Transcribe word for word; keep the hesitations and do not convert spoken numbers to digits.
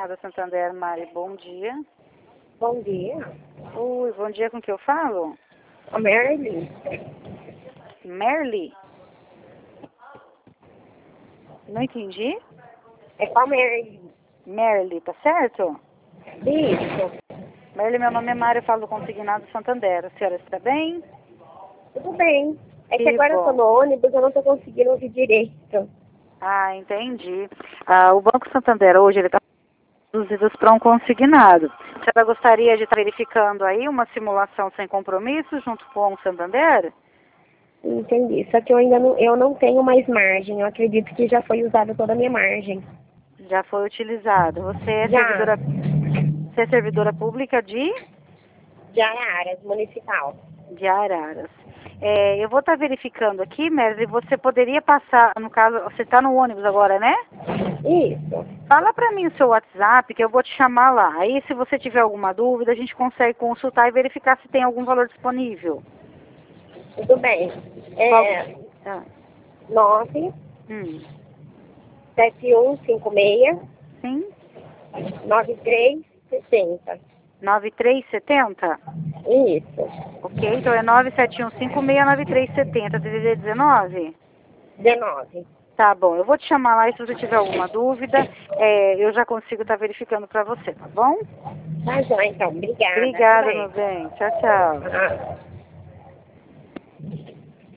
Consignado Santander, Mari, bom dia. Bom dia. Oi, bom dia, com que eu falo? A Merly. Merly? Não entendi. É com a Merly. Merly, tá certo? Isso. Merly, meu nome é Mari, eu falo do Consignado Santander. A senhora está bem? Tudo bem. É que, Que agora eu tô bom. no ônibus, eu não tô conseguindo ouvir direito. Ah, entendi. Ah, o Banco Santander hoje ele está reduzidos para um consignado. A senhora gostaria de estar verificando aí uma simulação sem compromisso junto com o Santander? Entendi. Só que eu ainda não, eu não tenho mais margem. Eu acredito que já foi usada toda a minha margem. Já foi utilizado. Você é Já. servidora, você é servidora pública de, Já é área municipal. de Araras. É, eu vou estar verificando aqui, Merly, você poderia passar, no caso, você está no ônibus agora, né? Isso. Fala para mim o seu WhatsApp, que eu vou te chamar lá. Aí, se você tiver alguma dúvida, a gente consegue consultar e verificar se tem algum valor disponível. Tudo bem. Qual? É Ah, nove hum, sete um cinco seis sim? nove três sessenta. nove três sete zero? Isso. Ok, então é nove sete um cinco seis nove três sete zero, D D D dezenove? dezenove. Tá bom, eu vou te chamar lá e se você tiver alguma dúvida, é, eu já consigo estar verificando para você, tá bom? Tá joia, então. Obrigada. Até Obrigada, mais. meu bem. Tchau, tchau. Ah.